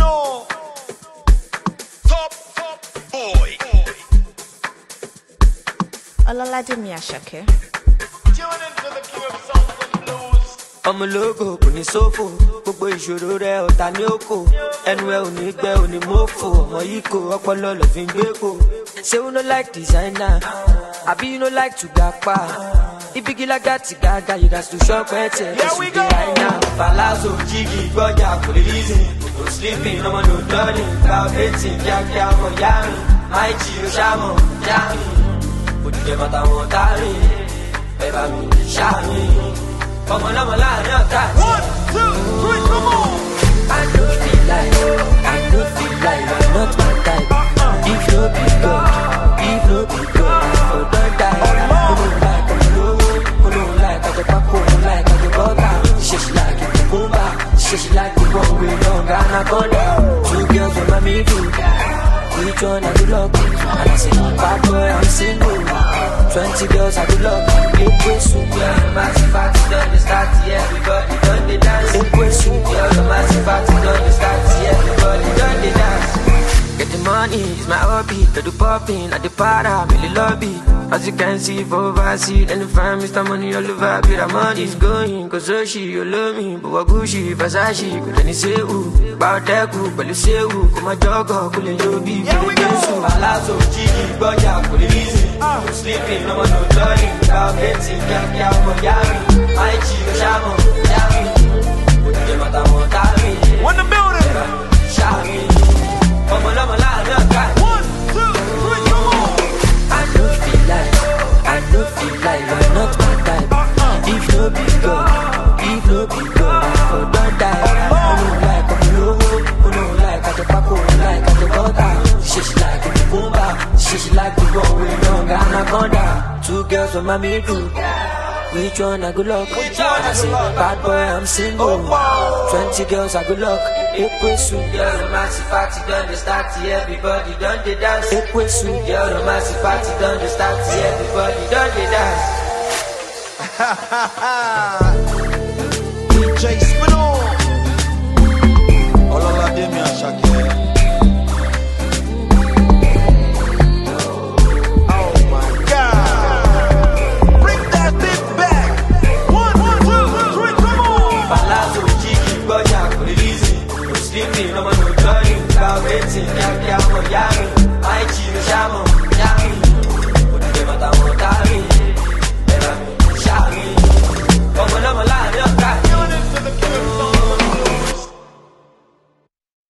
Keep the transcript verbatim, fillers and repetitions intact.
Spino. Top, top boy. Olaladimi Asake. Tune into the king of songs and blues. I'm a logo, kò ní sófò, gbogbo ìṣòro rẹ̀ ọ̀tá ní òkò, ẹnu ẹ ò ní gbẹ ò ní mọ́fò, ọmọ yìí kò ọpọlọ lọ fi ń gbé kò. Say you no like designer, àbí you no like to gapa. Ibigi lagati gaga, you got to shop at it. Here we go. Right now, Palazzo, Jiggy, Goya, for the reason. No sleeping, no more no learning. Cloud dating, Jack, Jack, for Yami. My Gio, Shamo, Yami. Put the matter on Tari. Baby, me, Shami. Come on, I'm a line, no time. One, two, three, come on. I don't feel like, I don't feel like you're not my type. If no be God, if no be God, oh don't die. Oh no like, oh no, oh no like, I just pack, oh no like, I just butter. She she like it, Kumba. She she like the one we long anaconda. Two girls on my middle, each one I do love. And I say, bad boy, I'm single. Twenty girls I do love. Eight way soup, yeah, massive party done the start, yeah, everybody done the dance. Eight way soup, yeah, the massive party done the start, yeah, everybody done the dance. Get the money, it's my hobby. Get the popping at the para, really lobby. As you can see, for overseas, and the fam, Mister Money all over. Be the money is going, cause so she, you love me. But what Gucci, Versace, could any say who? Bout that cool, but you say who? Come my jogger, cool and you be. Here we go. Palazzo, Jiggy, Goya, for the reason. No sleeping, no more no learning. Without getting, can't get out for Yami. My Gio, Shamo, Yami. Put the matter on Tari. One the building. Shami. Come on, I'm a line, no time. One, two, three, come on. I don't feel like, I don't feel like you're not my type. If no be God, if no be God, oh don't die. Oh no like, oh no, oh no like, I just pack, oh no like, I just butter. She she like it, Kumba. She she like the one we long anaconda. Two girls on my middle. Which one I good luck? Which one I say, good luck? bad boy, I'm single. Oh, wow. Twenty girls I good luck. Eight way soup, girl, the massive party done the start, yeah, everybody done the dance. Eight way soup, girl, the massive party done the start, yeah, everybody done the dance. D J Spino. Olaladimi Asake.